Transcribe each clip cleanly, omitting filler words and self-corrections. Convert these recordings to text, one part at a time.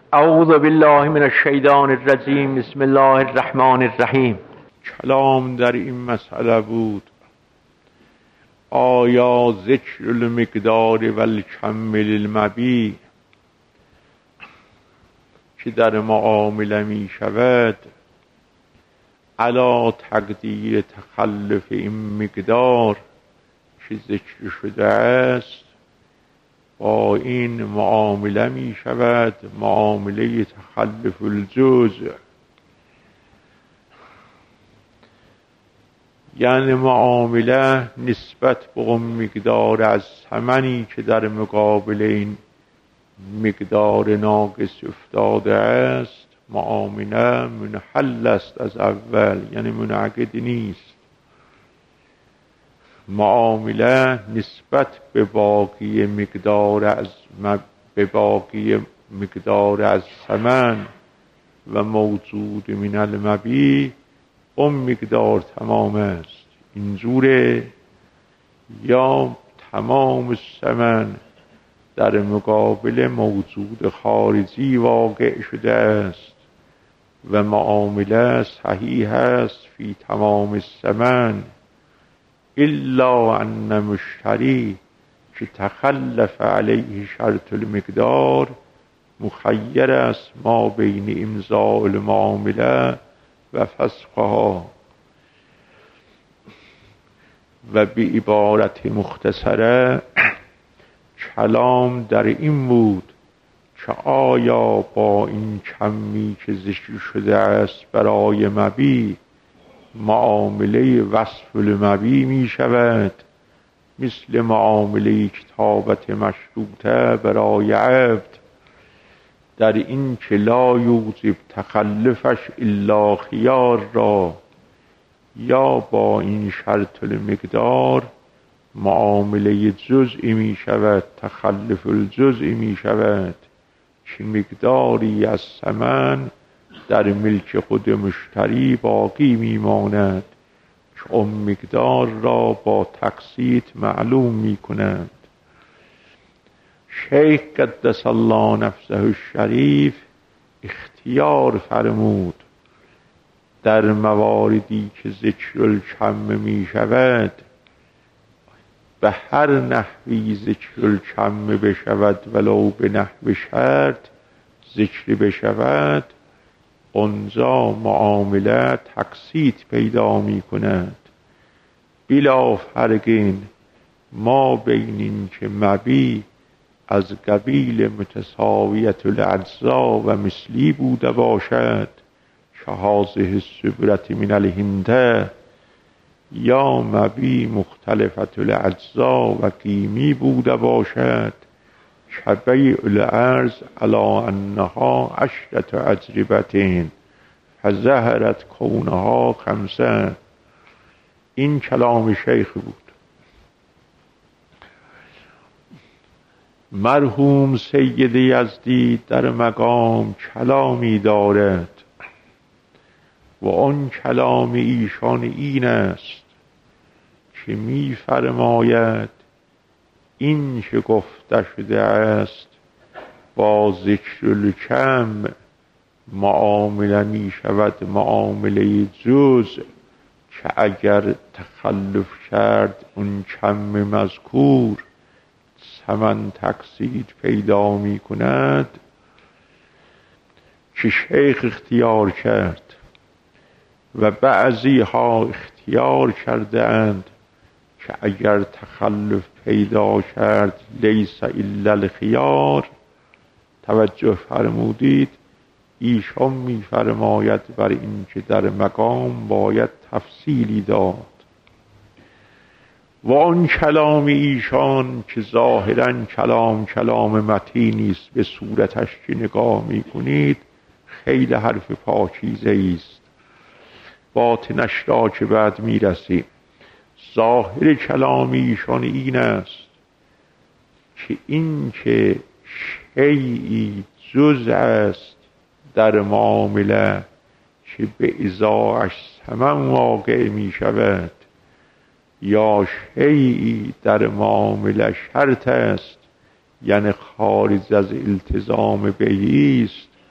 اعوذ بالله من الشیطان الرجیم. بسم الله الرحمن الرحیم. کلام در این مسئله بود: آیا ذکر المقدار و الکم للمبی که در معامله می شود علی تقدیر تخلف این مقدار که ذکر شده است، با این معامله می شود معامله تخلف الجزء، یعنی معامله نسبت به اون مقدار از ثمنی که در مقابل این مقدار ناقص افتاده است، معامله منحل است از اول، یعنی منعقد نیست. معامله نسبت به باقی مقدار از ثمن و موجود من المبی، اون مقدار تمام است. اینجوره یا تمام ثمن در مقابل موجود خارجی واقع شده است و معامله صحیح است فی تمام الثمن، الا ان مشتری که تخلف علیه شرط المقدار مخیر است ما بین امضاء المعامله و فسخها. و به عبارت مختصره کلام در این بود که آیا با این کمی که ذکر شده است برای مبی معامله وصف المبی می شود مثل معامله کتابت مشروطه برای عبد، در این که لا یوجب تخلفش الا خیار را، یا با این شرط المقدار معامله جزئی می شود، تخلف الجزئی می شود که مقداری از ثمن در ملک خود مشتری باقی می ماند که اون مقدار را با تقسیط معلوم می کنند. شیخ قدس الله نفسه الشریف اختیار فرمود در مواردی که ذکر الکم می شود به هر نحوی ذکر الکم بشود، ولو به نحو شرط ذکر بشود، اونجا معامله تقسیط پیدا می کند. بلا فرقین ما بین این که مبی از قبیل متساویت الاجزا و مثلی بوده باشد که هذه الصبرة من الهنده، یا مبی مختلفت الاجزا و قیمی بوده باشد که بیع الارض علی انها عشرة اجربة فظهرت کونها خمسه. این کلام شیخ بود. مرحوم سید یزدی در مقام کلامی دارد و آن کلام ایشان این است که می فرماید این که گفته شده است با ذکر الکم معامله می شود معامله جزء، که اگر تخلف کرد اون کم مذکور ثمن تقسیط پیدا می کند، که شیخ اختیار کرد و بعضی ها اختیار کرده اند که اگر تخلف پیدا کرد لیس الا الخیار. توجه فرمودید، ایشان می فرماید بر این که در مقام باید تفصیلی داد و آن کلام ایشان که ظاهرا کلام متینی است، به صورتش که نگاه می کنید خیلی حرف پاکیزه است، باطنش را که بعد می رسیم. ظاهر کلام ایشان این است که این که شیئی جز است در معامله که به ازاعش ثمن واقع می شود، یا شیئی در معامله شرط است یعنی خارج از التزام بیعی است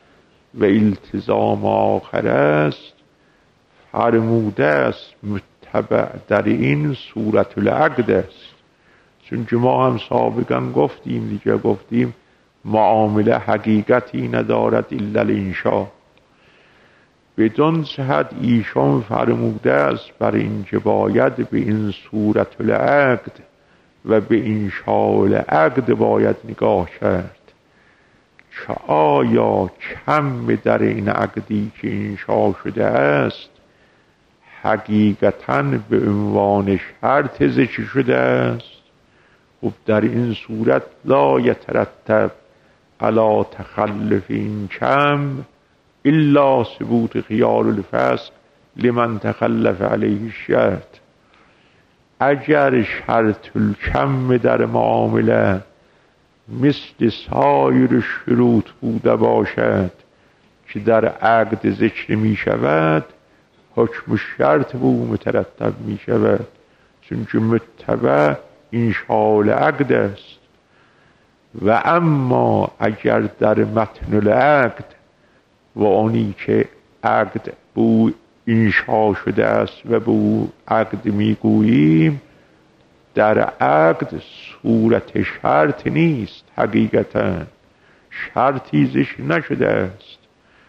و التزام آخر است، فرموده است متبع در این صورت العقد است. چون که ما هم سابقا گفتیم معامله حقیقتی ندارد الا الانشاء. بدون صحت ایشان فرموده است بر این که باید به این صورت العقد و به انشاء العقد باید نگاه کرد که آیا کم در این عقدی که انشاء شده است حقیقتاً به عنوان شرط ذکر شده است. و در این صورت لا یترتب علی تخلف این کم الا ثبوت خیال الفسق لمن تخلف علیه الشرط. اگر شرط الکم در معامله مثل سایر شروط بوده باشد که در عقد ذکر می شود، حکم شرط به او مترتب می شود، چون که متبع انشاء العقد است. و اما اگر در متن العقد و آنی که عقد به او انشاء شده است و به او عقد میگوییم، در عقد صورت شرط نیست، حقیقتا شرطی ذکر نشده است،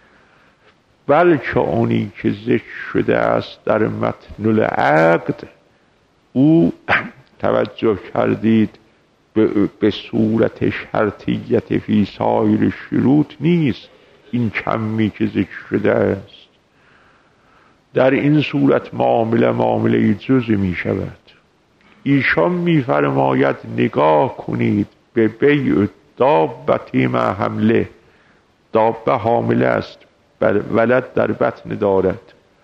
بلکه آنی که ذکر شده است در متن العقد او توجه کردید به صورت شرطیت فی سایر شروط نیست. این کمی که ذکر شده است در این صورت معامله جزء می شود. ایشان می فرماید نگاه کنید به بیع دابتی مع حمله. دابه حامله است، ولد در بطن دارد.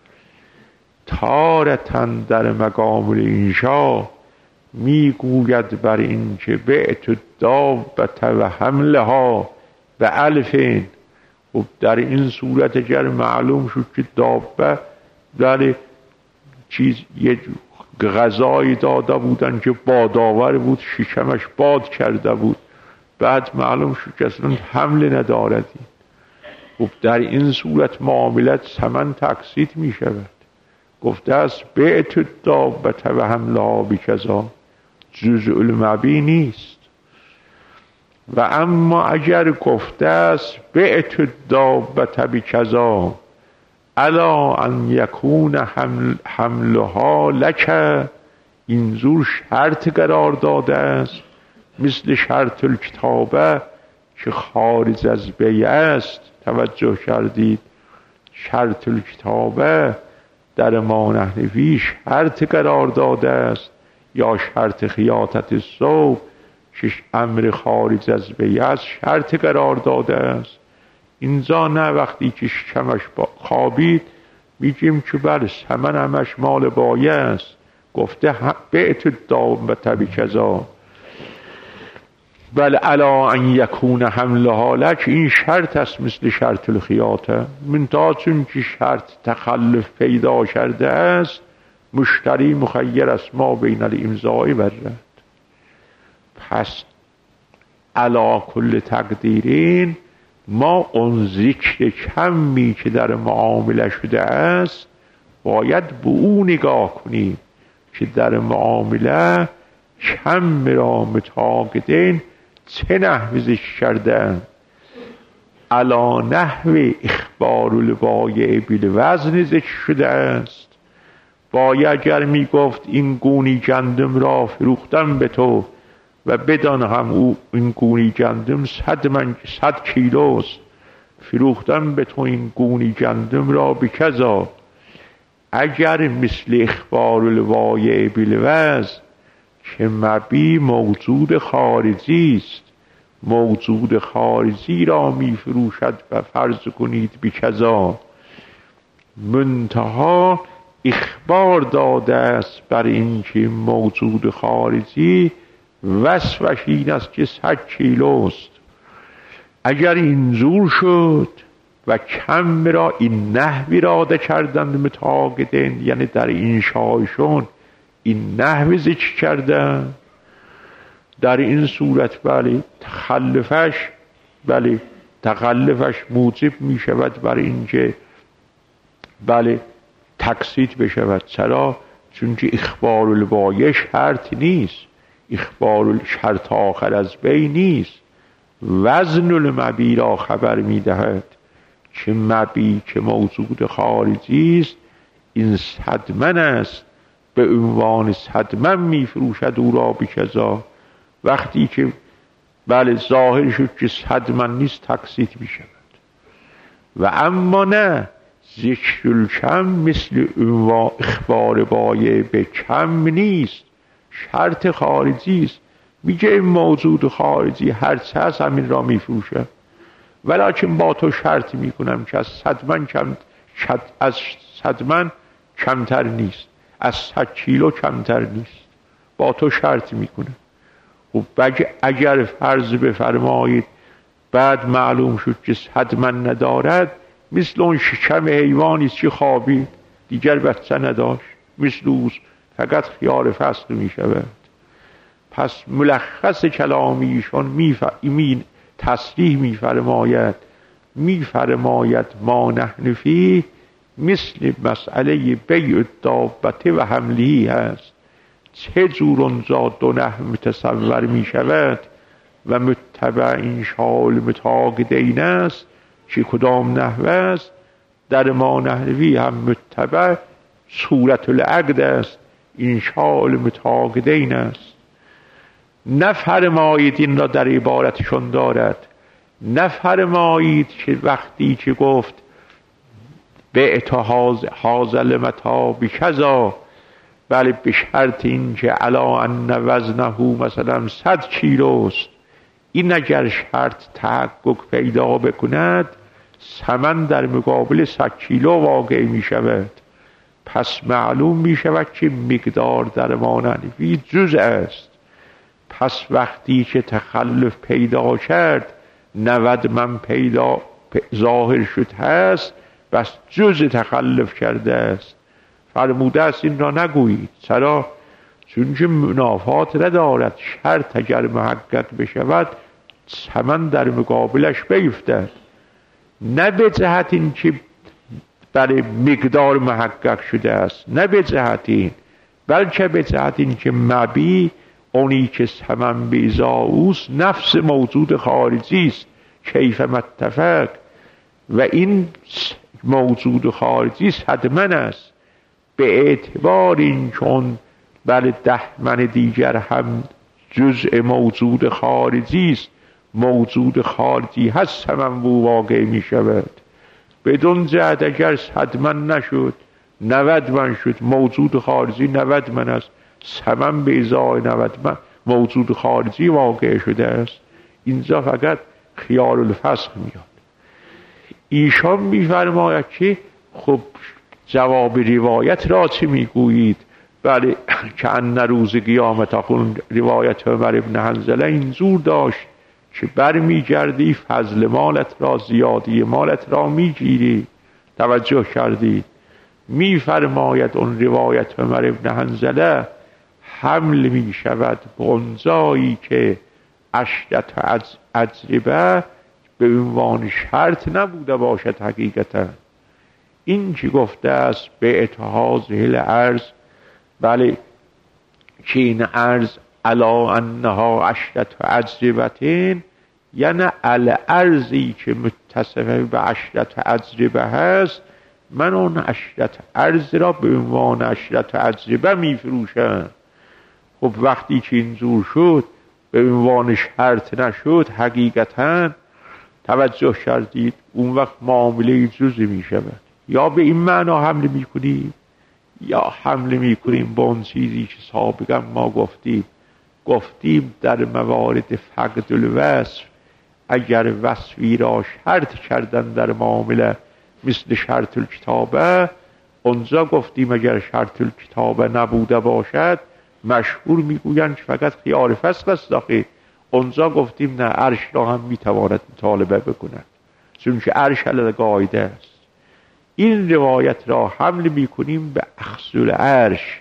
تارتن در مقام الانشاء میگوید بر این که بعت دابت و حملها به الفین. و در این صورت اگر معلوم شد که دابه در یه غذایی داده بودن که بادآور بود، شکمش باد کرده بود، بعد معلوم شد که اصلا حمل نداردی، و در این صورت معاملت ثمن تقسیط می شود. گفته است بعت دابت و حملها بکذا، جزء المبی نیست. و اما اگر گفته است بعت دابت بکذا الا ان یکون حملها لک، این زور شرط قرار داده است، مثل شرط الکتابه که خارج از بیع است. توجه کردید شرط الکتابه در ما نحنفی شرط قرار داده است، یا شرط خیاطت ثوب که امر خارج از بیع است شرط قرار داده است. اینجا نه وقتی که شکمش خوابید میگیم که بله ثمن همش مال بایع است. گفته بعت دابت بکذا بل الا ان یکون حملها لک، این شرط است مثل شرط الخیاطه. منتها چون که شرط تخلف پیدا کرده است، مشتری مخیر است ما بین الامضاء و الرد. پس علی کل تقدیرین ما اون ذکر کمی که در معامله شده است باید به او نگاه کنیم که در معامله کم را متعاقدین چه نحو ذکر کردن. علا نحو اخبار البایع بالوزن ذکر شده است. بایع اگر می گفت این گونی گندم را فروختم به تو و بدان هم او این گونی گندم 100 کیلوست، فروختم به تو این گونی گندم را به کذا. اگر مثل اخبار البایع بالوزن که مبی موجود خارجی است، موجود خارجی را می فروشد و فرض کنید به کذا، منتها اخبار داده است بر این که موجود خارجی وصفش این است که 100 کیلوست. اگر اینجور شد و کم را این نحوی اراده کردند متعاقدین، یعنی در انشایشون این نحوی ذکر کردن، در این صورت بله تخلفش بله تخلفش موجب می شود بر اینکه بله تقسیط بشود. چرا؟ چون که اخبار الوایه شرط نیست، اخبار شرط آخر از بی نیست. وزن المبی را خبر می دهد که مبی که موجود خارجی است این صدمن است، به عنوان صدمن می فروشد او را بکذا. وقتی که بله ظاهر شد که صدمن نیست تقسیط می شود. و اما نه، ذکر الکم مثل اخبار بایع به کم نیست، شرط خارجی است. میگه این موجود خارجی هر چه هست همین را میفروشه، ولیکن با تو شرط میکنم که از صدمن کمتر نیست، از 100 کیلو کمتر نیست. با تو شرط میکنه. خب اگر فرض بفرمایید بعد معلوم شد که صدمن ندارد، مثل اون شکم حیوانی است که خوابید دیگر بچه نداشت، مثل اوست، فقط خیال فصل می شود. پس ملخص کلامیشون تصریح می فرماید ما نحن فیه مثل مسئله بیع الدابه و حملی هست. چه جور اونجا دو نحو متصور می شود و متبع این شال متاق دین است که کدام نحوه است. در ما نحوی هم متبع صورت العقد است، این شال متاق دین است. نفرمایید این را در عبارتشون دارد، نفرمایید که وقتی که گفت بعت هذا متاع بکذا، بله به شرط این که علا ان وزنه مثلا 100 کیلوست، این اگر شرط تحقق پیدا بکند ثمن در مقابل 100 کیلو واقع می شود. پس معلوم می شود که مقدار در مانحنفی جزء است. پس وقتی که تخلف پیدا کرد 90 من پیدا ظاهر شد هست، بس جزء تخلف کرده است. فرموده است این را نگویید. چرا؟ چون که منافات ندارد. شرط اگر محقق بشود ثمن در مقابلش بیفتد، نه به جهت این که برای مقدار محقق شده است، نه به جهت این، بلکه به جهت این که مبی اونی که ثمن بیزا اوست نفس موجود خارجی است، کیف متفق، و این موجود خارجی صدمن است. به اعتبار این چون بله 10 من دیگر هم جزء موجود خارجی است، موجود خارجی هست ثمن بو واقع می شود. بدون جهت اگر 100 من نشد 90 من شد، موجود خارجی 90 من است، ثمن به ازای 90 من موجود خارجی واقع شده است. اینجا فقط خیال الفسخ میاد. ایشان میفرماید که خب جواب روایت را چه میگویید؟ بله که ان روز قیامت اخون روایت عمر ابن حنظله اینجور داشت که برمیگردی فضل مالت را، زیادی مالت را میگیری. توجه کردید؟ میفرماید اون روایت عمر ابن حنظله حمل میشود به اونجایی که عشرت اجربه به عنوان شرط نبوده باشد. حقیقتا این که گفته است به اتحاز هل ارز، بله که این ارز علا انها عشرت اجربتین، یعنی الارزی که متصفه به عشرت اجربه هست، من اون عشرت ارز را به عنوان عشرت اجربه می فروشم. خب وقتی که اینجور شد به عنوان شرط نشد، حقیقتا توجه کردید اون وقت معامله جزئی می شود. یا به این معنا حمله می کنیم یا حمله می کنیم به اون چیزی که سابقا ما گفتیم در موارد فقد الوصف اگر وصفی را شرط کردن در معامله مثل شرط الکتابه، اونجا گفتیم اگر شرط الکتابه نبوده باشد مشهور میگویند که فقط خیال فسق است داخل. اونجا گفتیم نه، عرش را هم میتواند مطالبه بکند چون که عرش علی قاعده است. این روایت را حمل میکنیم به اخذ العرش،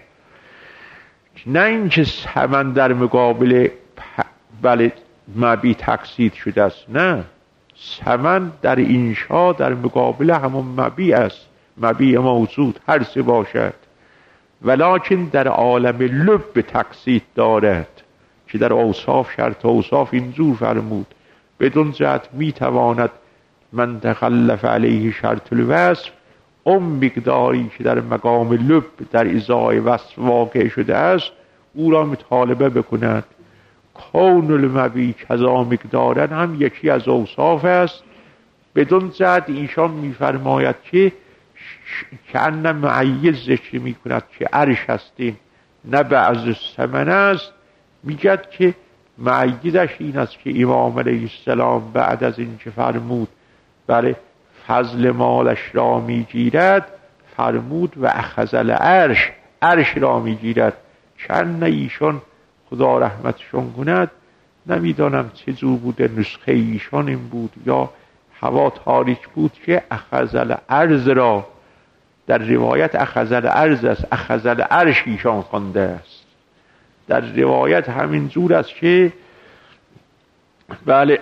نه اینکه ثمن در مقابل بله مبی تقسیط شده است، نه، ثمن در اینشا در مقابل همون مبیع است، مبیع موجود هر سه باشد، ولکن در عالم لب تقصید دارد که در اوصاف شرط اوصاف اینجور فرمود بدون جهت میتواند من تخلف علیه شرط الوصف اون مقداری که در مقام لب در ازای وصف واقع شده است او را مطالبه بکند. کون المبی کذا مقدارن هم یکی از اوصاف است. بدون جهت ایشان میفرماید که کأن معیز ذکر میکند که عرش هستین نه بعض ثمن است. میگد که معیدش این است که امام علیه السلام بعد از این که فرمود برای فضل مالش را میگیرد فرمود و اخذ العرش، عرش را میگیرد. چند ایشان خدا رحمتشون کند نمیدانم چه جور بوده نسخه ایشان این بود یا هوا تاریک بود که اخذ الارض را در روایت اخذ الارض است، اخذ العرش ایشان خوانده است. در روایت همین جور است که بله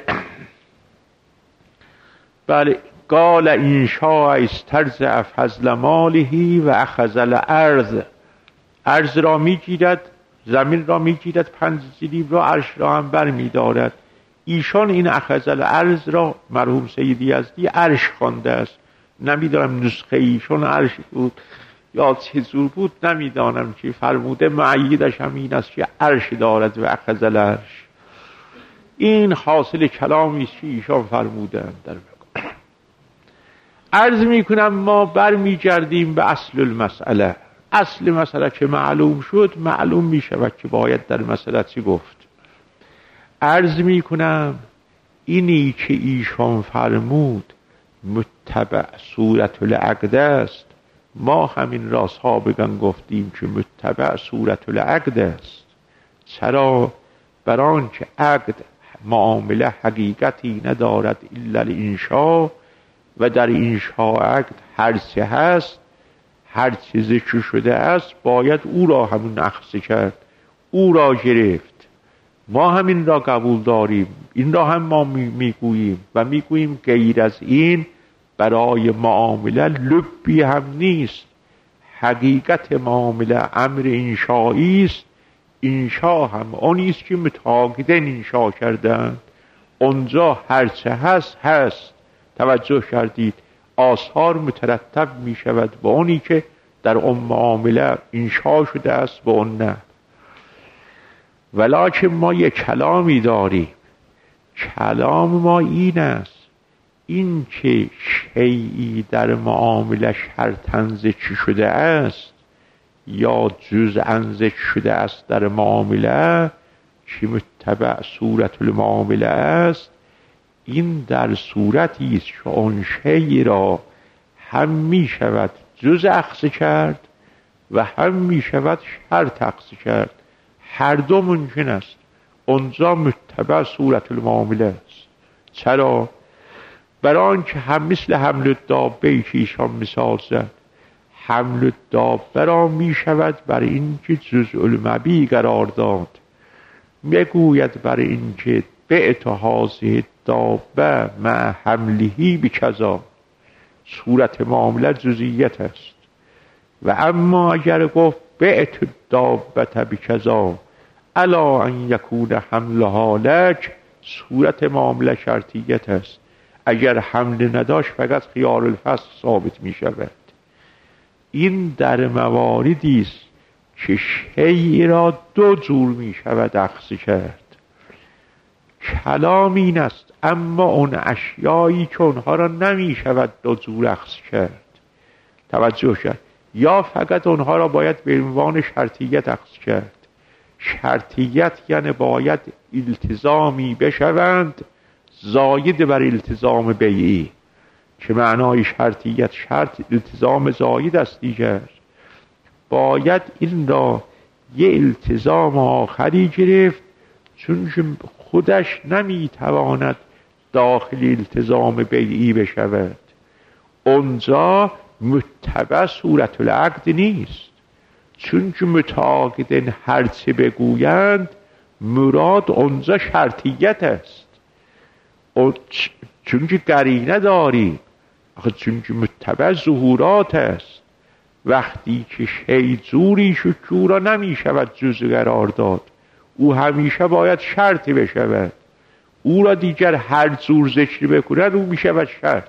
قال انشاء استرزع فضل ماله و اخذ الارض، ارض را میگیرد، زمین را میگیرد، پنج جلیب را، عرش را هم بر میدارد. ایشان این اخذ الارض را مرحوم سیدی یزدی عرش خوانده است. نمیدانم نسخه ایشان عرش بود یا چه جور بود نمیدانم که فرموده معیدش هم این است که عرش دارد و اخذ العرش. این حاصل کلامی است که ایشان فرمودند. در عرض میکنم ما برمیگردیم به اصل المسئله. اصل مسئله که معلوم شد معلوم میشود که باید در مسئله چی گفت. عرض میکنم اینی که ایشان فرمود متبع صورت العقد است، ما همین را سابقا گفتیم که متبع صورت العقد است. چرا؟ بران که عقد معامله حقیقتی ندارد الا الانشاء و در انشاء عقد هر چه هست، هر چه ذکر شده است باید او را همون اخذ کرد، او را گرفت. ما همین را قبول داریم، این را هم ما میگوییم و میگوییم غیر از این برای معامله لبی هم نیست. حقیقت معامله امر انشایی است. انشا هم اونی است که متعاقدین انشا کردند. اونجا هرچه هست هست. توجه کردید آثار مترتب می شود به اونی که در اون معامله انشا شده است به اون نه. ولکن ما یک کلامی داریم، کلام ما این است این که شیئی در معامله شرطاً ذکر شده است یا جزءاً ذکر شده است در معامله که متبع صورت المعامله است، این در صورتی است که اون شیء را هم می شود جزء اخذ کرد و هم می شود شرط اخذ کرد. هر دو ممکن است. اونجا متبع صورت المعامله است. چرا؟ برای آنکه هم مثل حمل الدابه که ایشان مثال زد، حمل الدابه را می شود برای اینکه جزء المبیع قرار داد. میگوید برای اینکه بعت هذه الدابه مع حمله بکذا، صورت معامله جزئیت است. و اما اگر گفت بعت الدابه بکذا الا ان یکون حملها لک، صورت معامله شرطیت است. اگر حمل نداشت فقط خیار الفصل ثابت می شود. این در مواردی است که شیء را دو جور می شود اخذ کرد. کلام این است اما اون اشیایی که اونها را نمی شود دو جور اخذ کرد. توجه کرد. یا فقط اونها را باید به عنوان شرطیت اخذ کرد. شرطیت یعنی باید التزامی بشوند زاید بر التزام بیعی، که معنای شرطیت شرط التزام زاید است دیگر. باید این را یه التزام آخری گرفت چون خودش نمیتواند داخل التزام بیعی بشود. اونجا متبع صورت العقد نیست، چون که متعاقدین هرچه بگویند مراد اونجا شرطیت است. چون که قرینه داری، آخه چون که متبع ظهورات است. وقتی که شی زوری شد او را نمی شود جز قرار داد، او همیشه باید شرطی بشود. او را دیگر هر زور ذکر بکند او می شود شرط.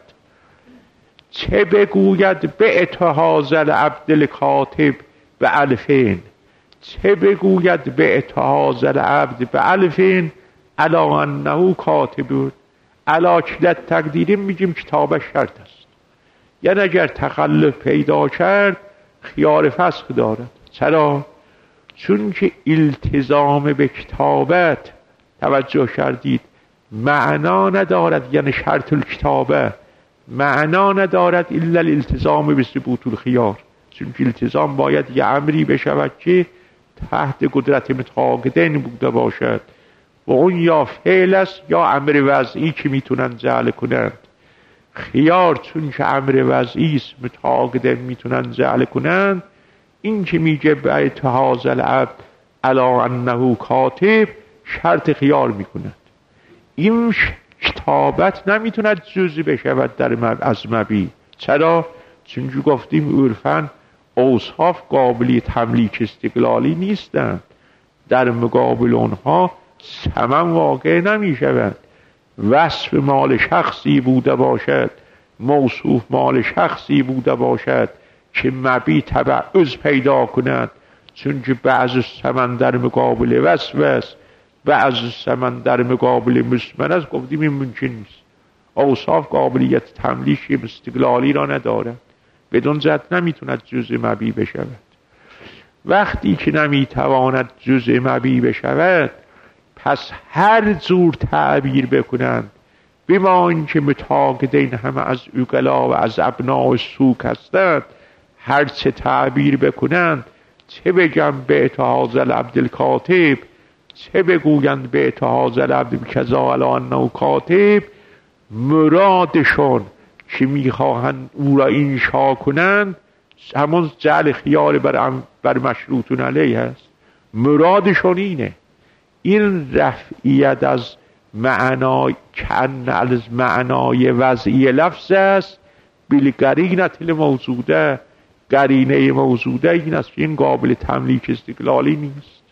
چه بگوید به اتحاز العبد الکاتب به الفین، چه بگوید به اتحاز العبد به الفین علا انه کاتب بود. علا کلت تقدیریم میگیم کتابش شرط است، یعنی اگر تخلف پیدا کرد خیار فسخ دارد. چرا؟ چون که التزام به کتابت، توجه کردید، معنا ندارد، یعنی شرط الکتابه معنا ندارد الا الالتزام به ثبوت الخیار. چون که التزام باید یه امری بشود که تحت قدرت متعاقدین بوده باشد و اون یا فعل است یا امر وضعی که میتونن جعل کنند. خیار چون که امر وضعی است متعاقدین میتونن جعل کنند، این که میگه به اتحاز العبد علا انه کاتب شرط خیار میکند. این کتابت نمیتوند جزئی بشود در از مبی. چرا؟ چون که گفتیم عرفاً اوصاف قابلی تملیک استقلالی نیستند، در مقابل اونها ثمن واقع نمی شود. وصف مال شخصی بوده باشد، موصوف مال شخصی بوده باشد که مبی تبعض پیدا کند، چون که بعض ثمن در مقابل وصف است، بعض ثمن در مقابل مسمن است. گفتیم این ممکن نیست. اوصاف قابلیت تملیک استقلالی را ندارد، بدون جهت نمیتوند جزء مبی بشود. وقتی که نمیتواند جزء مبی بشود، پس هر جور تعبیر بکنند، بما اینکه متعاقدین همه از عقلا و از ابناء سوک هستند، هر چه تعبیر بکنند، چه بگم به اتحاز العبد الکاتب، چه بگویند به اتحاز العبد کذا علی انه کاتب، مرادشون که میخواهند او را انشا کنند همون جعل خیار بر مشروطون علیه هست. مرادشون اینه. این رفعیت از معنای کن از معنای وضعی لفظ است، بالقرینه الموجوده. قرینه موجوده این است که این قابل تملیک استقلالی نیست.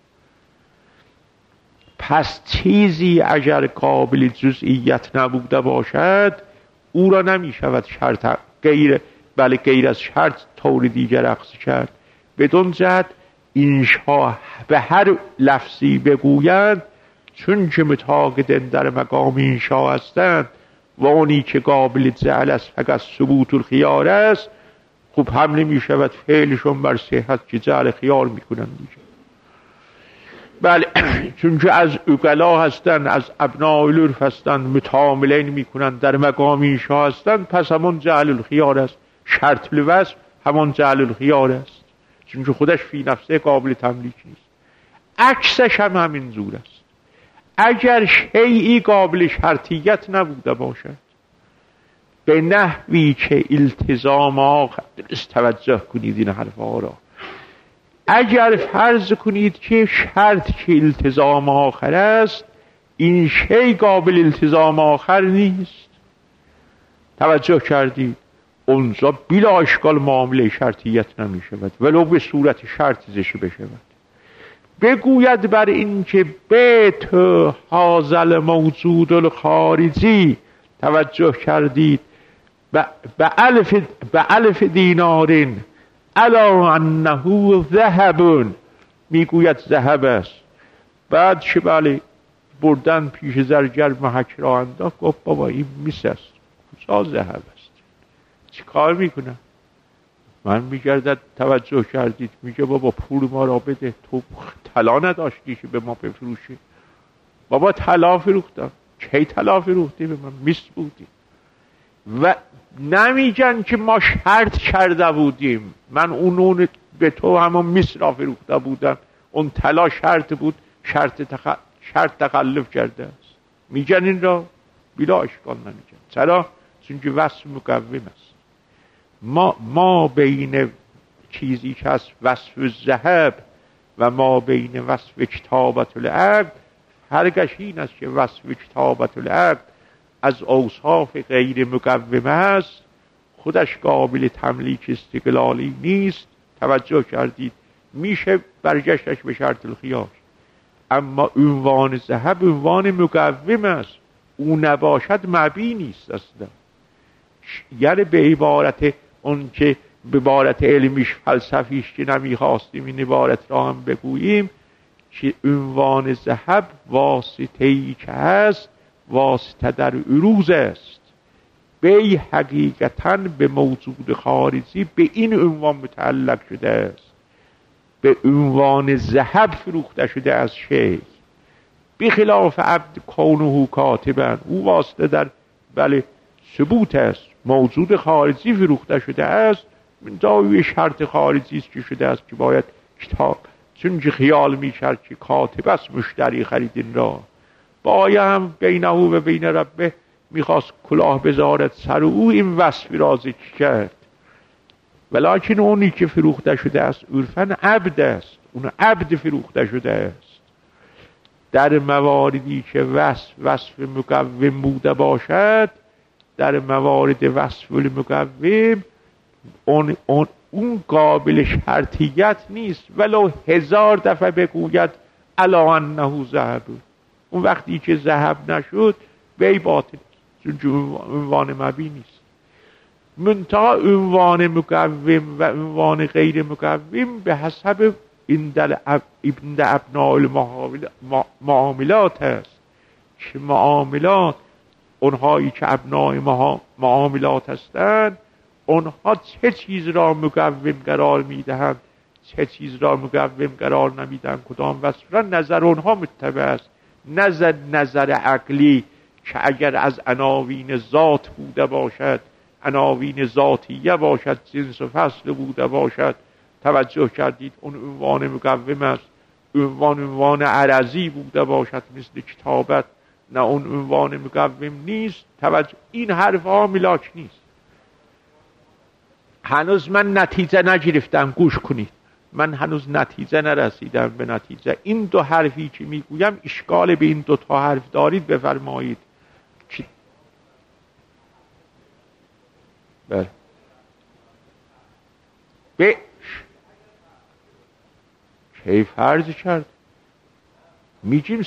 پس چیزی اگر قابل جزئیت نبوده باشد او را نمی شود شرط غیر از شرط طور دیگر اخذ کرد. بدون جهت انشا به هر لفظی بگویند، چون که متعاقدن در مقام انشا هستند و اونی که قابل جعل است فقط ثبوت الخیار است، خب هم نمی شود فعلشون بر صحت که جعل خیار میکنند دیگه. بله، چون که از عقلا هستند، از ابناء العرف هستند، متعاملین میکنند، در مقام انشا هستند، پس همون جعل الخیار است. شرط الوصف همون جعل الخیار است، چون که خودش فی نفسه قابل تملیک نیست. عکسش هم همین زور است. اگر شیئی قابل شرطیت نبوده باشد، به نحوی که التزام آخر، توجه کنید این حرفا را، اگر فرض کنید که شرط که التزام آخر است، این شی قابل التزام آخر نیست. توجه کردید؟ اونجا بلا اشکال معامله شرطیت نمی شود، ولو به صورت شرط زشه بشود. بگوید بر این که بیت حاضل موجود الخارجی، توجه کردید، به الف دینارین علا انه ذهبون، میگوید ذهب است. بعد که بله بردن پیش زرگر محک را انداخت، گفت بابا این میس است، کجا ذهب است؟ چی کار میکنه؟ من میگردد، توجه کردید، میگه بابا پول ما را بده، تو طلا نداشتی که به ما بفروشی. بابا طلا فروختم. کی طلا فروختی؟ به من میس بودی. و نمیگن که ما شرط کرده بودیم، من اون به تو همون میس را فروخته بودم، اون طلا شرط بود، شرط تخلف کرده است. میگن این را؟ بلا اشکال نمیگن. چرا؟ چون که وصف مقوم است. ما بین چیزی که از وصف الذهب و ما بین وصف کتابت العقد، فرقش این است که وصف کتابت العقد از اوصاف غیر مقوم است، خودش قابل تملیک استقلالی نیست. توجه کردید؟ میشه برگشتش به شرط الخیار، اما عنوان ذهب عنوان مقوم است، او نباشد مبی نیست اصلا. یعنی به عبارت اون که به عبارت علمیش فلسفیش که نمیخواستیم این عبارت را هم بگوییم، که عنوان ذهب واسطه‌ای که هست، واسطه در عروض است. بی حقیقتاً به موجود خارجی به این عنوان متعلق شده است، به عنوان ذهب فروخته شده از شیء، بخلاف عبد کونه کاتبا، او واسطه در بله ثبوت است، موجود خارجی فروخته شده است. داوی شرط خارجی است که شده است که باید کتاب، چون که خیال می‌کرد که کاتب است مشتری خریدین را، باید هم بینه و بین ربه میخواست کلاه بذارد سر او، این وصفی را ذکر کرد. ولیکن اونی که فروخته شده است عرفاً عبد است، اون عبد فروخته شده است. در مواردی که وصف مقوم بوده باشد، در موارد وصف المقوم اون قابل شرطیت نیست، ولو 1000 دفعه بگوید الا انه ذهب، اون وقتی که ذهب نشد وی باطل، چون عنوان مبی نیست. منتها عنوان مقوم و عنوان غیر مقوم به حسب ابن ابناء المعاملات است، که معاملات اونهایی که ابناء معاملات هستند، اونها چه چیز را مقوم قرار میدهند، چه چیز را مقوم قرار نمیدهند، کدام وصف را نظر اونها متبع است. نظر عقلی که اگر از عناوین ذات بوده باشد، عناوین ذاتیه باشد، جنس و فصل بوده باشد، توجه کردید، اون عنوان مقوم است. عنوان عرضی بوده باشد مثل کتابت، نه اون عنوان مقوم نیست. توجه، این حرف ها ملاک نیست. هنوز من نتیجه نگرفتم، گوش کنید، من هنوز نتیجه نرسیدم به نتیجه. این دو حرفی که میگویم اشکال به این دو تا حرف دارید بفرمایید. بله کی فرض کرد؟ میگیم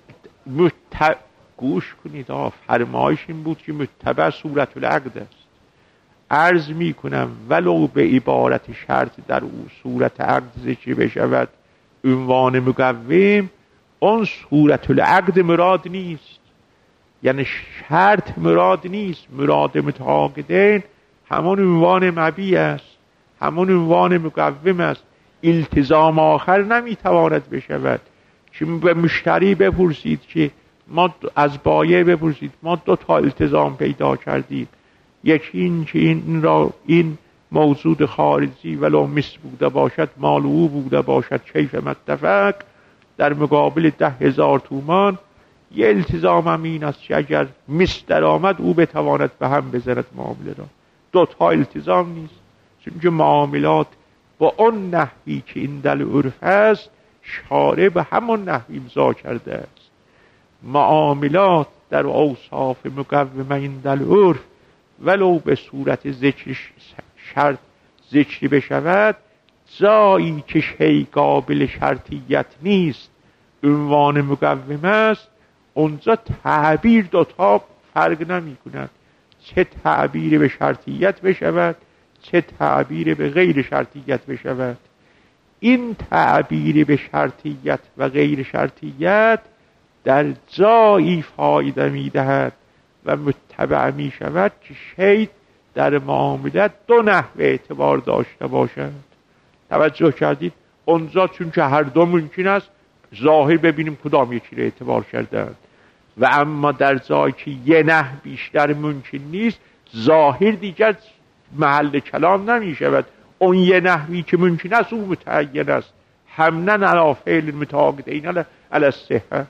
گوش کنید، فرمایش این بود که متبع صورت العقد است. عرض میکنم ولو به عبارت شرط در او صورت عقد ذکر بشود عنوان مقوم، اون صورت العقد مراد نیست، یعنی شرط مراد نیست. مراد متعاقدین همون عنوان مبی است، همون عنوان مقوم است. التزام آخر نمیتواند بشود که به مشتری بپرسید که ما از بایع بپرسید ما 2 تا التزام پیدا کردیم، یکی این که این موجود خارجی ولو مس بوده باشد، مال او بوده باشد، کیف متفق، در مقابل 10,000 تومان. یه التزام هم این است که اگر مس در آمد او بتواند به هم بزند معامله را. 2 تا التزام نیست، چون معاملات با اون نحوی که این در عرف است شارع به همون نحوی امضا کرده است. معاملات در اوصاف مقومه این در عرف ولو به صورت شرط ذکر بشود، جایی که شیء قابل شرطیت نیست عنوان مقوم است، اونجا تعبیر 2 تا فرق نمی کند، چه تعبیر به شرطیت بشود چه تعبیر به غیر شرطیت بشود. این تعبیر به شرطیت و غیر شرطیت در جایی فایده می دهد و متبع می شود که شیء در معاملت 2 نحوه اعتبار داشته باشد. توجه کردید؟ اونجا چون که هر دو ممکن است ظاهر ببینیم کدام یکی را اعتبار کردند، و اما در جایی که یه نحو بیشتر ممکن نیست، ظاهر دیگر محل کلام نمی شود. اون یه نحوی که ممکن است او متعین است، حملن علی فعل متعاقدین علی الصحه.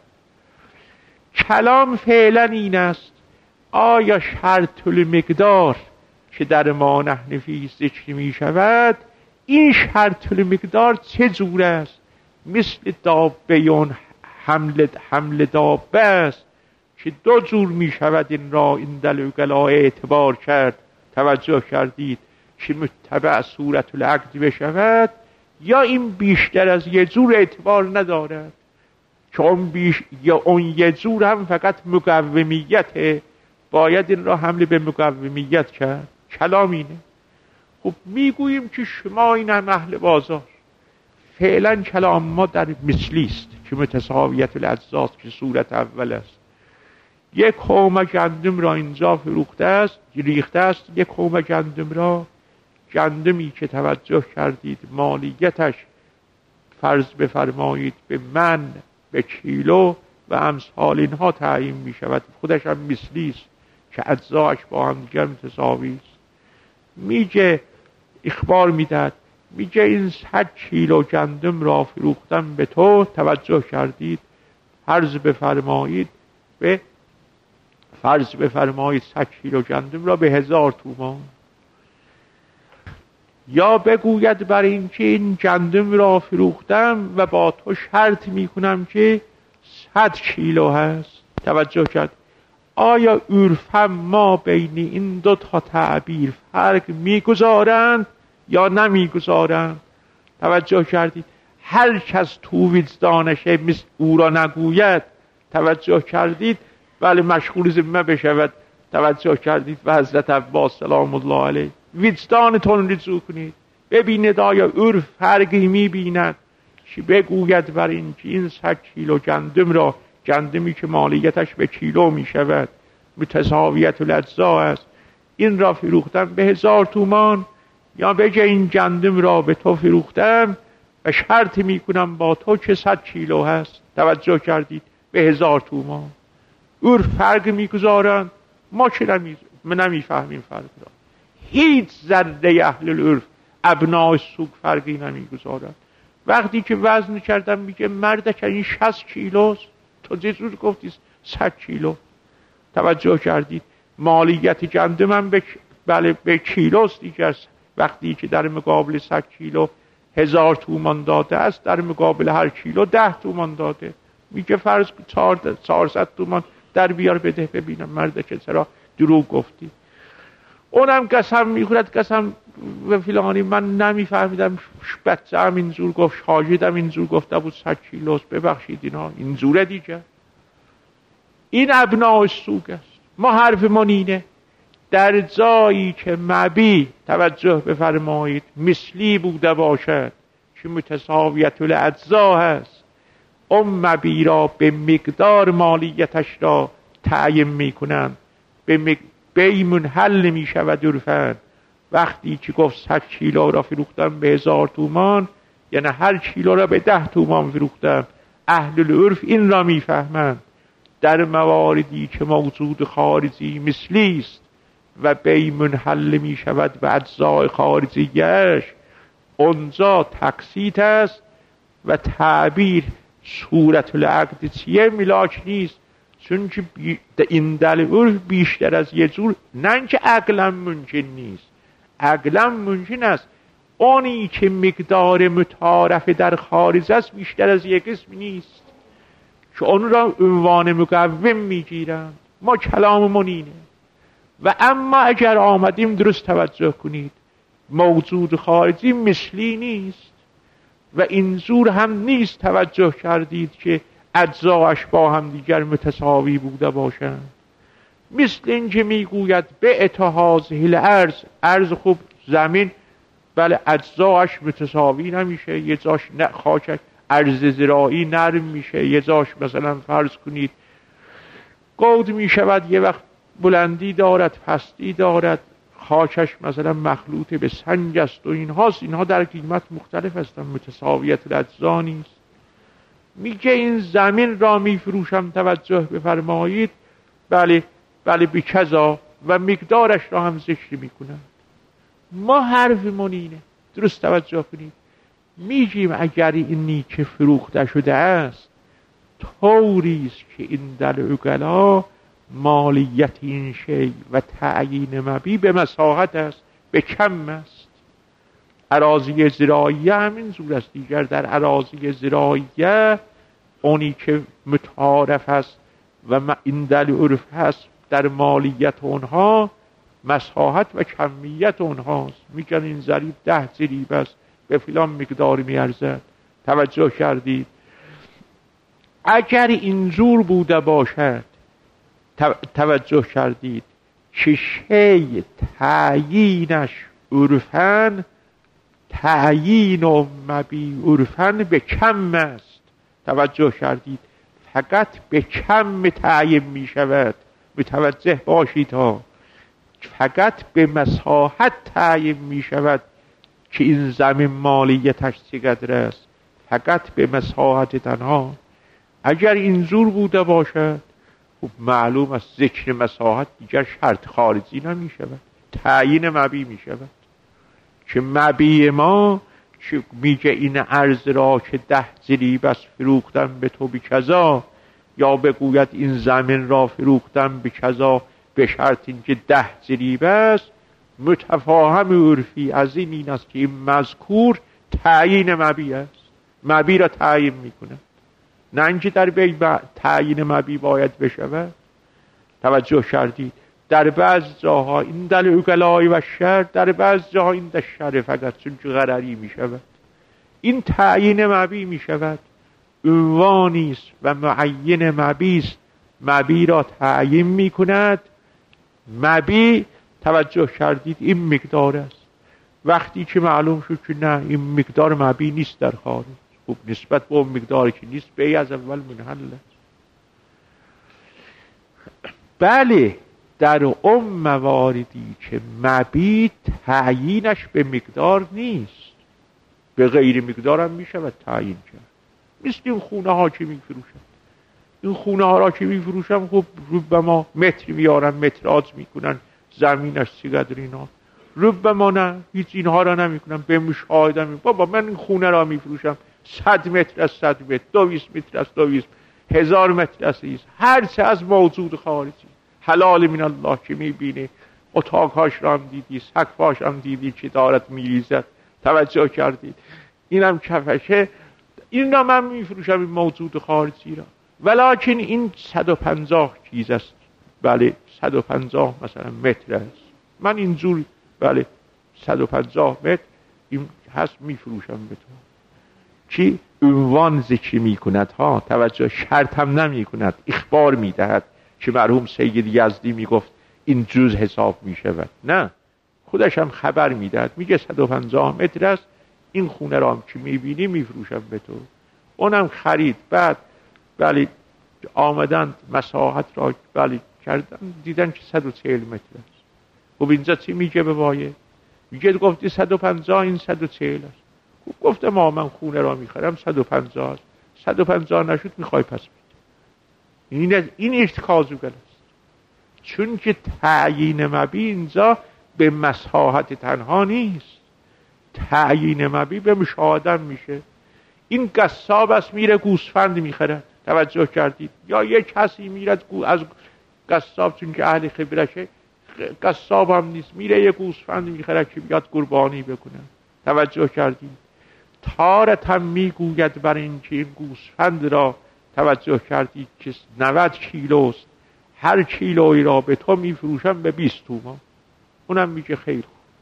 کلام فعلا این است: آیا شرط المقدار که در مانع نفیس ذکر می شود، این شرط المقدار چه جور است؟ مثل دابه حمل دابه است، که دو جور می شود این را این دل اوگلا اعتبار کرد. توجه کردید که متبع صورت العقد بشود، یا این بیشتر از یه جور اعتبار ندارد، که اون یه جور هم فقط مقومیته، باید این را حمل به مقومیت کرد. کلام اینه. خب میگوییم که شما این هم اهل بازار، فعلا کلام ما در مثلی است که متساویت الاجزاست که صورت اول است. یک قوم گندم را اینجا فروخته است، ریخته است. یک قوم گندم را، گندمی که توجه کردید مالیتش فرض بفرمایید به من، به کیلو و امثال اینها تعیین می شود، خودش هم مثلی است که اجزاش با هم دیگر متساوی است. میگه اخبار میداد، میگه این 100 کیلو گندم را فروختم به تو، توجه کردید، فرض بفرمایید 100 کیلو گندم را به 1000 تومان. یا بگوید بر این که این گندم را فروختم و با تو شرط میکنم که 100 کیلو هست. توجه کرد. آیا عرفم ما بین این دو تا تعبیر فرق میگذارند یا نمیگذارند؟ توجه کردید. هر کس تو وجدانشه مثل او را نگوید، توجه کردید، بله مشغول ذمه بشود. توجه کردید و حضرت عباس سلام الله علیه وجدانتون رجوع کنید، ببینید آیا عرف فرقی میبیند که بگوید بر این که این 100 کیلو گندم را، گندمی که مالیتش به کیلو میشود متساویت الاجزا است، این را فروختم به 1000 تومان، یا بگه این گندم را به تو فروختم و شرط میکنم با تو که 100 کیلو هست. توجه کردید، به 1000 تومان. عرف فرق میگذارند، ما که نمیفهمیم فرق را. هیچ ذره اهل العرف ابناء سوق فرقی نمیگذارند. وقتی که وزن کردم میگه مرد که این 60 کیلوست، تو جزور گفتی 100 کیلو. توجه کردید. مالیت گندم هم به کیلوست دیگر. وقتی که در مقابل 100 کیلو 1000 تومان داده است، در مقابل هر کیلو 10 تومان داده. میگه فرض 400 تومان در بیار بده ببینم مرد که چرا دروغ گفتی. اونم قسم میخورد، قسم و فلانی من نمیفهمیدم، بچه هم اینجور گفت، شاگردم اینجور گفته بود 100 کیلوست، ببخشید اینا اینجوره دیگه. این ابناء سوق است. ما حرفمون اینه در جایی که مبی، توجه بفرمایید، مثلی بوده باشد که متساویت الاجزا هست، اون مبی را به مقدار مالیتش را تعیین میکنن، به بی منحل میشود عرفاً. وقتی که گفت 100 کیلو را فروختم به 1000 تومان، یعنی هر کیلو را به 10 تومان فروختم. اهل العرف این را میفهمند. در مواردی که موجود خارجی مثلی است و بی منحل می شود و اجزای خارجیش، اونجا تقسیط است و تعبیر صورت العقد چیه ملاک نیست، چون که این عرف بیشتر از یه جور، نه اینکه عقلا ممکن نیست، عقلا ممکن است. اونی که مقدار متعارف در خارج است بیشتر از یک قسم نیست که اون را عنوان مقوم میگیرند. ما کلاممون اینه. و اما اگر آمدیم درست توجه کنید، موجود خارجی مثلی نیست و اینجور هم نیست. توجه کردید که اجزاش با هم دیگر متساوی بوده باشند. مثل اینکه میگوید به اتحاز الارض، ارض خوب زمین، بله اجزاش متساوی نمیشه، یه جاش خاکش ارض زراعی نرم میشه، یه جاش مثلا فرض کنید گود میشود، یه وقت بلندی دارد، پستی دارد، خاکش مثلا مخلوط به سنگ است و اینها در قیمت مختلف هستن، متساویت الاجزا نیست. میگه این زمین را میفروشم، توجه بفرمایید، بله بکذا، و مقدارش را هم ذکر میکنم. ما حرفمون اینه، درست توجه کنید. میگیم اگر اینی که فروخته شده است طوری است که این در عقلا مالیت این شی و تعیین مبی به مساحت است، به کم است. اراضی زراعیه همین زور است دیگر. در اراضی زراعیه اونی که متعارف است و این در عرف هست در مالیت اونها مساحت و کمیت اونهاست. میگن این ضریب 10 ضریب است به فلان مقدار میارزد. توجه کردید؟ اگر اینجور بوده باشد، توجه کردید که شی تعیینش عرفن، تعیین و مبی عرفن به کم است. توجه کردید؟ فقط به کم تعیین می شود. متوجه باشید ها، فقط به مساحت تعیین می شود که این زمین مالیتش چقدر است، فقط به مساحت تنها. اگر اینجور بوده باشد خب معلوم است ذکر مساحت دیگر شرط خارجی نمی شود، تعیین مبی می شود. که مبی ما که میگه این عرض را که 10 ضریب است فروختم به تو به کذا، یا بگوید این زمین را فروختم به کذا به شرط اینکه 10 ضریب است، متفاهم عرفی از این است که این مذکور تعیین مبی است، مبی را تعیین میکنه، نه اینکه در بی تعیین مبی باید بشود. توجه کردید؟ در بعض جاها این دل اوگلای و شر، در بعض جاها این در شر فقط چون که غرری می شود. این تعیین مبی می شود، عنوانی است و معین مبی است، مبی را تعیین می کند. مبی توجه کردید این مقدار است. وقتی که معلوم شد که نه این مقدار مبی نیست در خارج، خب نسبت به اون مقداری که نیست بی از اول منحل است. بله در اون مواردی که مبی تعیینش به مقدار نیست، به غیر مقدار هم می شود تعیین کرد. مثل این خونه ها که می فروشن، این خونه ها را که می فروشن خب ربما متر میارن، متراج میکنن، زمینش چقدر اینا. ربما نه هیچ اینها را نمی کنن، به مشاهده بابا من این خونه را می فروشم 100 متر از 100 متر، 200 متر از 200، 1000 متر از 1000، هرچه از موجود خارجی حلال من الله که میبینه. اتاقهاش را هم دیدی، سقفهاش هم دیدی که دارد میریزد. توجه کردید؟ اینم کفشه، این را من میفروشم این موجود خارجی را، ولکن این 150 چیز است، بله 150 مثلا متر است، من اینجور بله 150 متر این هست میفروشم به تو. چی؟ عنوان ذکر میکند ها، توجه شرط هم نمیکند، اخبار میدهد که مرحوم سید یزدی میگفت این جز حساب میشود، نه خودش هم خبر میدهد، میگه 150 متر است، این خونه را هم که میبینی میفروشم به تو. اونم خرید، بعد بله آمدن مساحت را بله کردن، دیدن که 140 متر است. خب اینجا چی میگه به وایه؟ میگه گفتی 150 این 140 است. خب گفته من خونه را میخرم 150 است، 150 نشد میخوای پس بده. این ارتکاز است، چون که تعیین مبی اینجا به مساحت تنها نیست، تعیین مبی به مشاهده میشه. این قصاب است میره گوسفند میخره، توجه کردید؟ یا یک کسی میره از قصاب، چون که اهل خبرشه، قصاب هم نیست، میره یه گوسفند میخره که بیاد قربانی بکنه. توجه کردید؟ تارت هم میگوید برای اینکه این گوسفند را توجه کردید که 90 کیلوست، هر کیلویی را به تو میفروشم به 20 تومان. اونم میگه خیر.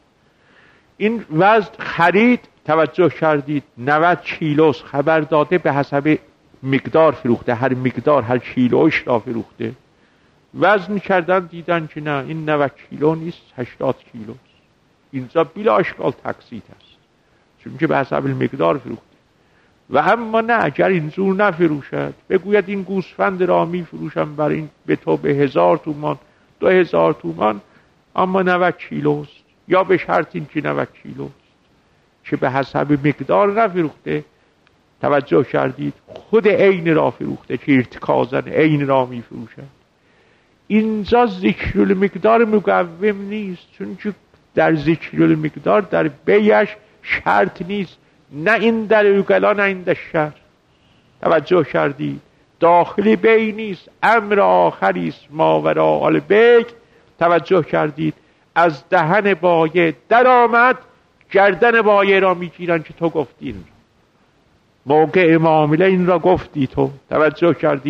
این وزن خرید، توجه کردید 90 کیلوست، خبر داده به حسب مقدار فروخته، هر مقدار هر کیلوش را فروخته. وزن کردن دیدن که نه این 90 کیلو نیست، 80 کیلوست. اینجا بلا اشکال تقسیط است، چون که به حسب مقدار فروخته. و اما نه اگر اینجور نفروشد، بگوید این گوسفند را میفروشم برای این به تو به 1000 تومان 2000 تومان، اما 90 کیلوست، یا به شرط این که 90 کیلوست، که به حسب مقدار نفروخته. توجه کردید؟ خود عین را فروخته که ارتکازن عین را میفروشد. اینجا ذکر المقدار مقوم نیست، چون که در ذکر المقدار در بیعش شرط نیست، نه این در اوگلا نه این در شر. توجه کردید؟ داخلی بی نیست، امر آخری است ماوراء البیع. توجه کردید؟ از دهن بایع در آمد، گردن بایع را میگیرن که تو گفتی این را، موقع معامله این را گفتی تو. توجه کردید؟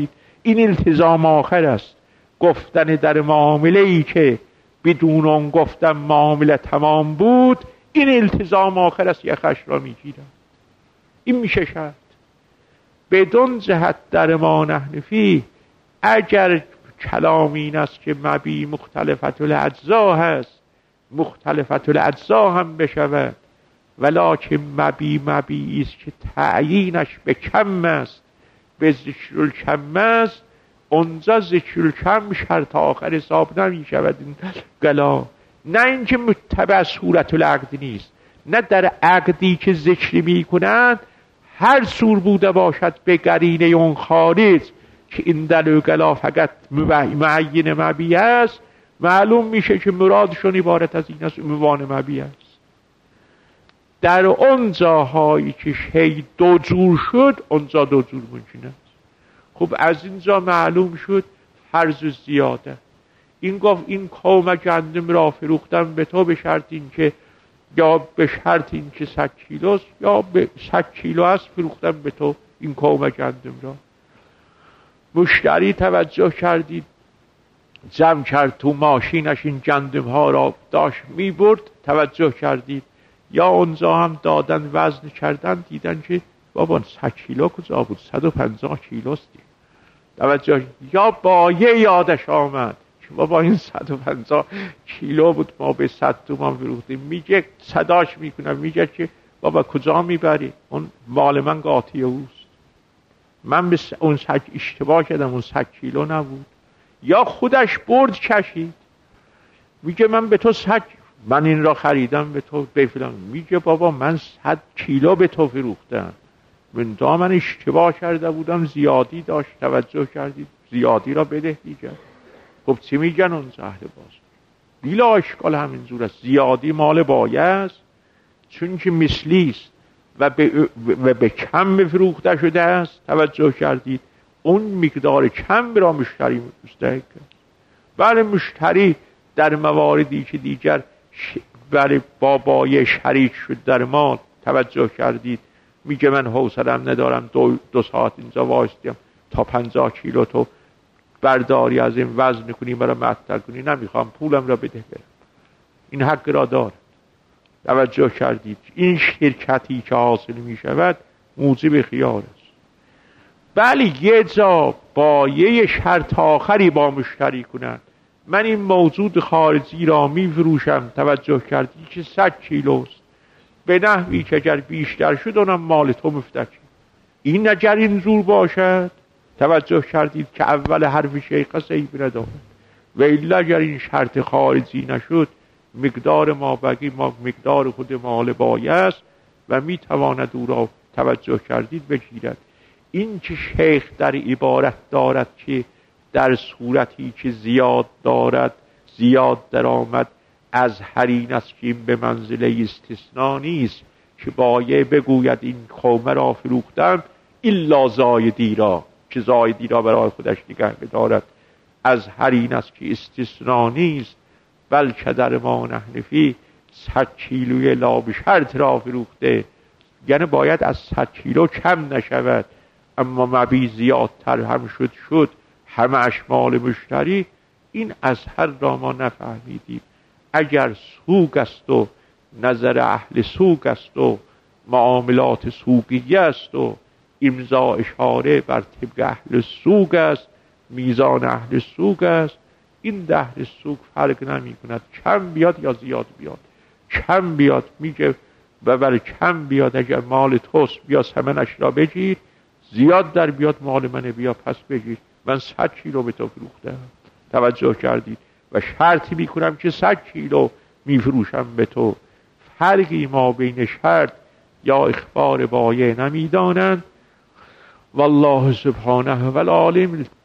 این التزام آخر است، گفتن در معامله ای که بدون اون گفتن معامله تمام بود. این التزام آخر است، یخش را میگیرد. این میشه شرط. بدون جهت در ما نحن فیه، اگر کلام این است که مبی مختلفت الاجزا هست، مختلفت الاجزا هم بشود، ولکن مبی است که تعیینش به کم است، به ذکر الکم است، اونجا ذکر الکم شرط آخر حساب نمی شود. این گلا نه اینکه متبع صورت العقد نیست، نه در عقدی که ذکر می کنند هر سور بوده باشد به قرینه اون خارج که این دل و گلا فقط معین مبی است، معلوم میشه که مرادشون عبارت از این است، عنوان مبی است. در اون جاهایی که شی دو جور شد، اونجا دو جور ممکن است. خب از اینجا معلوم شد فرض زیاده. این گفت این قوم گندم را فروختم به تو به شرط این که، یا به شرط این که 100 کیلوست، یا به 100 کیلو است فروختم به تو این قوم گندم را. مشتری توجه کردید، جمع کرد تو ماشینش این گندم ها را داشت می برد، توجه کردید یا اونجا هم دادن وزن کردن، دیدن که بابا 100 کیلو کجا بود، 150 کیلوست. توجه، یا بایه یادش آمد که بابا این 150 کیلو بود، ما به 100 تومان فروختیم. میگه صداش میکنم، میگه که بابا کجا میبری، اون مال من قاطی اوست، من به اون 100 اشتباه کردم، اون 100 کیلو نبود. یا خودش برد کشید، میگه من به تو 100، من این را خریدم به تو به فلان. میگه بابا من 100 کیلو به تو فروختم، من اشتباه کرده بودم، زیادی داشت. توجه کردید، زیادی را بده دیگه. خب چی میگن اون اهل بازار؟ بیلا اشکال همینجور است، زیادی مال بایه است، چون که مثلی است و به کم فروخته شده است. توجه کردید، اون مقدار کم را مشتری مستحق است. بله مشتری در مواردی که دیگر بله با بایه شریک شد در مال، توجه کردید، میگه من حوصله‌ام ندارم دو ساعت اینجا وایستیم تا 50 کیلو تو برداری از این وزن کنی مرا معطل کنی، نمیخوام، پولم را بده برم. این حق را دارد. توجه کردید، این شرکتی که حاصل میشود موجب خیار است. بله یه جا بایه شرط آخری با مشتری کنند، من این موجود خارجی را میفروشم، توجه کردید، که 100 کیلوست، به نحوی که اگر بیشتر شد اونم مال تو مفتک. این اگر این زور باشد، توجه کردید که اول حرف شیخ سیب ندارد، و الا اگر این شرط خارجی نشد، مقدار ما بقی ما مقدار خود مال بایه است و میتواند او را، توجه کردید، بگیرد. این که شیخ در عبارت دارد که در صورتی که زیاد دارد، زیاد در آمد، از هر این است که این به منزله استثناء نیست که بایه بگوید این قومه را فروختم الا زایدی را، که زایدی را برای خودش نگه بدارد. از هر این است که استثناء نیست، بلکه در ما نحن فیه 100 کیلوی لا به شرط را فروخته، یعنی باید از 100 کیلو کم نشود، اما مبی زیادتر هم شد همه اشمال مشتری. این اظهر را ما نفهمیدیم. اگر سوق است و نظر اهل سوق است و معاملات سوقیه است و امضا اشاره بر طبق اهل سوق است، میزان اهل سوق است، این اهل سوق فرق نمی کند، کم بیاد یا زیاد بیاد. کم بیاد میگه و کم بیاد اگر مال توست بیا ثمنش را بگیر، زیاد در بیاد مال منه بیا پس بگیر، من 100 کیلو به تو فروختم. توجه کردید، و شرطی میکنم که 100 کیلو میفروشم به تو. فرقی ما بین شرط یا اخبار بایع نمیدانند. والله سبحانه و العالم